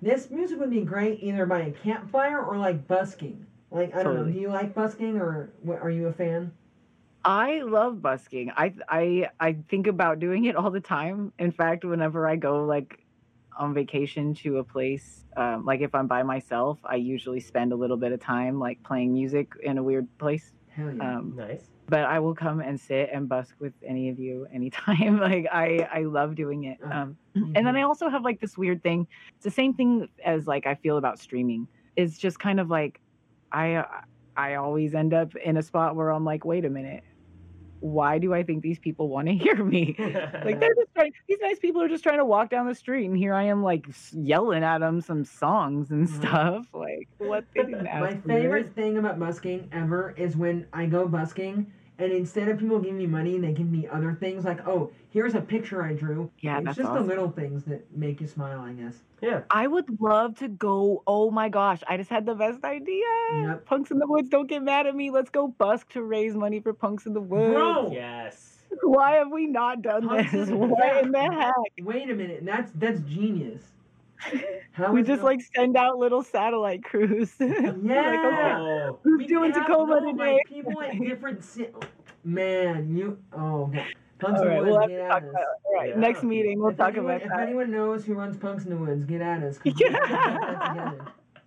[SPEAKER 1] this music would be great either by a campfire or like busking. Like I don't
[SPEAKER 3] Totally.
[SPEAKER 1] know, do you like busking or what, are you a fan?
[SPEAKER 3] I love busking. I I I think about doing it all the time. In fact, whenever I go like on vacation to a place, um, like if I'm by myself, I usually spend a little bit of time like playing music in a weird place.
[SPEAKER 1] Hell yeah.
[SPEAKER 3] Um,
[SPEAKER 2] Nice.
[SPEAKER 3] but I will come and sit and busk with any of you anytime. Like I I love doing it.
[SPEAKER 1] Uh,
[SPEAKER 3] Um,
[SPEAKER 1] me
[SPEAKER 3] and then
[SPEAKER 1] too.
[SPEAKER 3] I also have like this weird thing. It's the same thing as like I feel about streaming. It's just kind of like I I always end up in a spot where I'm like, wait a minute, why do I think these people want to hear me? Like they're just trying. These nice people are just trying to walk down the street, and here I am like s- yelling at them some songs and
[SPEAKER 1] Right.
[SPEAKER 3] stuff. Like what they didn't ask
[SPEAKER 1] My
[SPEAKER 3] for.
[SPEAKER 1] favorite thing about busking ever is when I go busking and instead of people giving me money, they give me other things like, oh, here's a picture I drew.
[SPEAKER 3] Yeah,
[SPEAKER 1] It's
[SPEAKER 3] that's
[SPEAKER 1] just
[SPEAKER 3] awesome.
[SPEAKER 1] the little things that make you smile, I guess.
[SPEAKER 2] Yeah.
[SPEAKER 3] I would love to go. Oh my gosh, I just had the best idea.
[SPEAKER 1] Yep.
[SPEAKER 3] Punks in the Woods, don't get mad at me. Let's go busk to raise money for Punks in the Woods.
[SPEAKER 1] Bro!
[SPEAKER 2] Yes.
[SPEAKER 3] Why have we not done
[SPEAKER 1] Punks
[SPEAKER 3] this?
[SPEAKER 1] in-
[SPEAKER 3] What
[SPEAKER 1] yeah.
[SPEAKER 3] in the heck?
[SPEAKER 1] Wait a minute, that's that's genius. How
[SPEAKER 3] We
[SPEAKER 1] is
[SPEAKER 3] just
[SPEAKER 1] no-
[SPEAKER 3] like send out little satellite crews.
[SPEAKER 1] Yeah.
[SPEAKER 3] Like, okay,
[SPEAKER 2] Oh.
[SPEAKER 3] who's
[SPEAKER 1] We
[SPEAKER 3] doing
[SPEAKER 1] have,
[SPEAKER 3] Tacoma
[SPEAKER 1] no,
[SPEAKER 3] today?
[SPEAKER 1] like, people at different ci- Man, you oh god. Punks
[SPEAKER 3] All
[SPEAKER 1] in the
[SPEAKER 3] right,
[SPEAKER 1] Woods,
[SPEAKER 3] we'll have
[SPEAKER 1] get
[SPEAKER 3] to
[SPEAKER 1] at
[SPEAKER 3] talk
[SPEAKER 1] us.
[SPEAKER 3] about. All right,
[SPEAKER 2] Yeah.
[SPEAKER 3] next meeting we'll
[SPEAKER 1] if
[SPEAKER 3] talk
[SPEAKER 1] anyone,
[SPEAKER 3] about
[SPEAKER 1] if
[SPEAKER 3] that.
[SPEAKER 1] anyone knows who runs Punks in the Woods, get at us. 'cause we
[SPEAKER 3] Yeah.
[SPEAKER 1] can put that together.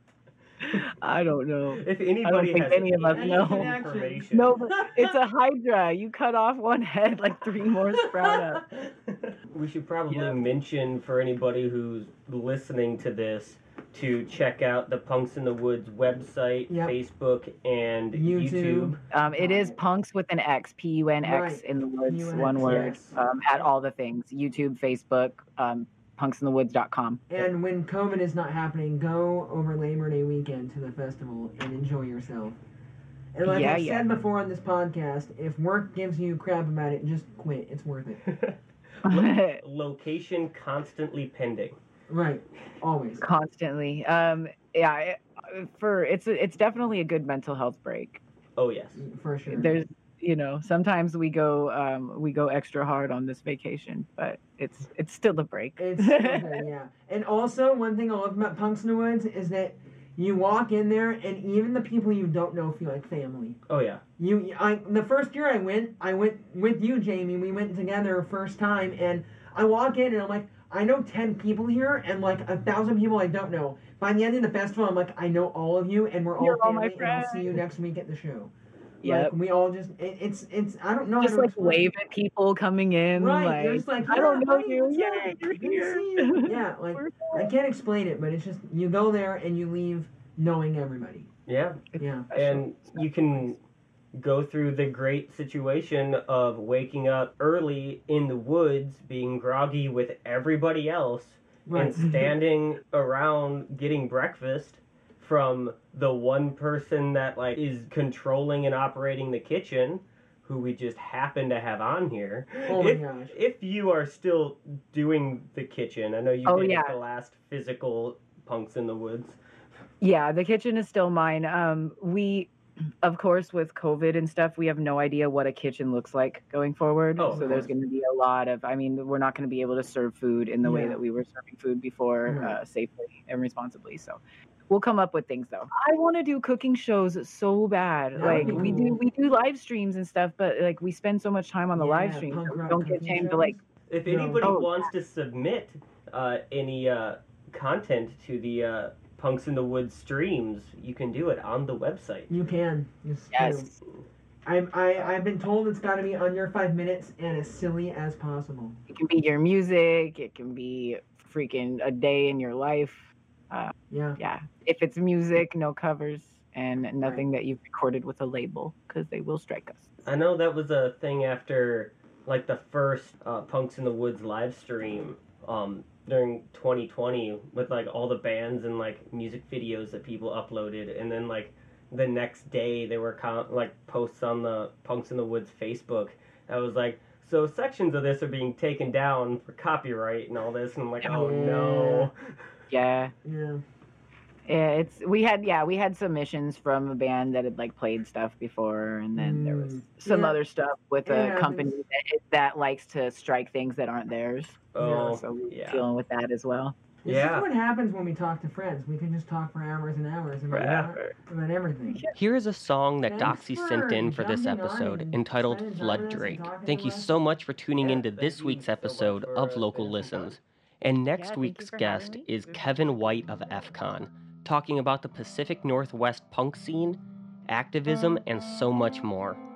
[SPEAKER 3] I don't know.
[SPEAKER 2] If anybody
[SPEAKER 3] think
[SPEAKER 2] has
[SPEAKER 3] any of us
[SPEAKER 2] any
[SPEAKER 3] know.
[SPEAKER 2] information,
[SPEAKER 3] No, but it's a hydra. You cut off one head, like three more sprout up.
[SPEAKER 2] we should probably
[SPEAKER 3] Yeah.
[SPEAKER 2] mention for anybody who's listening to this to check out the Punks in the Woods website,
[SPEAKER 1] Yep.
[SPEAKER 2] Facebook, and
[SPEAKER 1] YouTube.
[SPEAKER 2] YouTube.
[SPEAKER 3] Um, it is punks with an X, P U N X
[SPEAKER 1] Right.
[SPEAKER 3] in the woods,
[SPEAKER 1] P U N X,
[SPEAKER 3] one word.
[SPEAKER 2] yes.
[SPEAKER 3] Um, at all the things: YouTube, Facebook, um, punks in the woods dot com.
[SPEAKER 1] And when COVID is not happening, go over Labor Day weekend to the festival and enjoy yourself. And like
[SPEAKER 3] Yeah,
[SPEAKER 1] I've
[SPEAKER 3] yeah.
[SPEAKER 1] said before on this podcast, if work gives you crap about it, just quit. It's worth it.
[SPEAKER 2] Location constantly pending.
[SPEAKER 1] Right. Always.
[SPEAKER 3] Constantly. Um, yeah, it, for it's it's definitely a good mental health break.
[SPEAKER 2] Oh yes.
[SPEAKER 1] For sure.
[SPEAKER 3] There's, you know, sometimes we go um, we go extra hard on this vacation, but it's it's still a break.
[SPEAKER 1] It's so good, yeah. And also, one thing I love about Punks in the Woods is that you walk in there, and even the people you don't know feel like family.
[SPEAKER 2] Oh yeah.
[SPEAKER 1] You, I, the first year I went, I went with you, Jamie. We went together first time, and I walk in, and I'm like, I know ten people here, and like a thousand people I don't know. By the end of the festival, I'm like, I know all of you, and we're all
[SPEAKER 3] You're all my
[SPEAKER 1] family, and I'll see
[SPEAKER 3] friends.
[SPEAKER 1] you next week at the show.
[SPEAKER 3] Yep.
[SPEAKER 1] Like, we all just, it, it's, it's, I don't know
[SPEAKER 3] Just
[SPEAKER 1] how to
[SPEAKER 3] like
[SPEAKER 1] explain
[SPEAKER 3] wave
[SPEAKER 1] it.
[SPEAKER 3] at people coming in.
[SPEAKER 1] Right,
[SPEAKER 3] like,
[SPEAKER 1] you're just like,
[SPEAKER 3] I don't
[SPEAKER 1] "Yeah,
[SPEAKER 3] know
[SPEAKER 1] buddy,
[SPEAKER 3] you.
[SPEAKER 1] what's
[SPEAKER 3] Yeah,
[SPEAKER 1] up?
[SPEAKER 3] you're
[SPEAKER 1] Good to
[SPEAKER 3] here.
[SPEAKER 1] see you." Yeah, like,
[SPEAKER 3] We're
[SPEAKER 1] I can't explain it, but it's just, you go there and you leave knowing everybody.
[SPEAKER 2] Yeah.
[SPEAKER 1] Yeah.
[SPEAKER 2] And you can go through the great situation of waking up early in the woods, being groggy with everybody else,
[SPEAKER 1] Right.
[SPEAKER 2] and standing around getting breakfast from the one person that like is controlling and operating the kitchen, who we just happen to have on here.
[SPEAKER 1] Oh my
[SPEAKER 2] if,
[SPEAKER 1] gosh.
[SPEAKER 2] if you are still doing the kitchen, I know you
[SPEAKER 3] Oh,
[SPEAKER 2] did
[SPEAKER 3] yeah.
[SPEAKER 2] at the last physical Punks in the Woods.
[SPEAKER 3] Yeah, the kitchen is still mine. Um, we, of course, with COVID and stuff, we have no idea what a kitchen looks like going forward.
[SPEAKER 2] Oh, of
[SPEAKER 3] so there's
[SPEAKER 2] course.
[SPEAKER 3] going to be a lot of, I mean, we're not going to be able to serve food in the way
[SPEAKER 1] Yeah.
[SPEAKER 3] that we were serving food before,
[SPEAKER 1] Right.
[SPEAKER 3] uh, safely and responsibly. So we'll come up with things though. I want to do cooking shows so bad.
[SPEAKER 1] That would
[SPEAKER 3] like
[SPEAKER 1] be
[SPEAKER 3] we
[SPEAKER 1] cool.
[SPEAKER 3] do, we do live streams and stuff, but like we spend so much time on the live
[SPEAKER 1] Yeah,
[SPEAKER 3] streams,
[SPEAKER 1] punk
[SPEAKER 3] that we
[SPEAKER 1] rock
[SPEAKER 3] don't get
[SPEAKER 1] cooking
[SPEAKER 3] time to like.
[SPEAKER 2] If
[SPEAKER 1] No.
[SPEAKER 2] anybody
[SPEAKER 3] Oh,
[SPEAKER 2] wants to submit uh, any uh, content to the uh, Punks in the Woods streams, you can do it on the website.
[SPEAKER 1] You can. It's true.
[SPEAKER 3] Yes.
[SPEAKER 1] I'm, I, I've been told it's got to be under five minutes and as silly as possible.
[SPEAKER 3] It can be your music. It can be freaking a day in your life.
[SPEAKER 1] Yeah.
[SPEAKER 3] Yeah, if it's music, no covers, and nothing that you've recorded with a label, because they will strike us.
[SPEAKER 2] I know that was a thing after like the first uh, Punks in the Woods live stream um, during twenty twenty with like all the bands and like music videos that people uploaded, and then like the next day there were con- like posts on the Punks in the Woods Facebook that was like, so sections of this are being taken down for copyright and all this, and I'm like, oh no.
[SPEAKER 3] Yeah,
[SPEAKER 1] Yeah.
[SPEAKER 3] yeah, it's we had yeah we had submissions from a band that had like played stuff before, and then there was
[SPEAKER 1] Mm,
[SPEAKER 3] some
[SPEAKER 1] yeah.
[SPEAKER 3] other stuff with
[SPEAKER 1] It
[SPEAKER 3] a
[SPEAKER 1] happens.
[SPEAKER 3] company that, that likes to strike things that aren't theirs.
[SPEAKER 2] Oh,
[SPEAKER 3] So we're
[SPEAKER 2] yeah.
[SPEAKER 3] dealing with that as well.
[SPEAKER 1] This
[SPEAKER 4] Yeah.
[SPEAKER 1] is what happens when we talk to friends. We can just talk for hours and hours about,
[SPEAKER 3] Forever.
[SPEAKER 1] about everything.
[SPEAKER 2] Here is a song that
[SPEAKER 1] Thanks
[SPEAKER 2] Doxy
[SPEAKER 1] for
[SPEAKER 2] sent in for this
[SPEAKER 1] jumping on
[SPEAKER 2] episode
[SPEAKER 1] and
[SPEAKER 2] entitled
[SPEAKER 1] spending time
[SPEAKER 2] Flood
[SPEAKER 1] with us and
[SPEAKER 2] Drake.
[SPEAKER 1] talking
[SPEAKER 2] Thank
[SPEAKER 1] to
[SPEAKER 2] you
[SPEAKER 1] us.
[SPEAKER 2] so much for tuning
[SPEAKER 4] Yeah,
[SPEAKER 2] into
[SPEAKER 4] thank
[SPEAKER 2] this
[SPEAKER 4] you
[SPEAKER 2] week's
[SPEAKER 4] so much
[SPEAKER 2] episode
[SPEAKER 4] for,
[SPEAKER 2] of
[SPEAKER 4] uh,
[SPEAKER 2] Local
[SPEAKER 4] taking some time.
[SPEAKER 2] Listens. And
[SPEAKER 3] Yeah,
[SPEAKER 2] next
[SPEAKER 3] thank you
[SPEAKER 2] week's
[SPEAKER 3] for having
[SPEAKER 2] guest
[SPEAKER 3] me.
[SPEAKER 2] is
[SPEAKER 3] This was
[SPEAKER 2] Kevin
[SPEAKER 3] fun.
[SPEAKER 2] White of F CON, talking about the Pacific Northwest punk scene, activism, and so much more.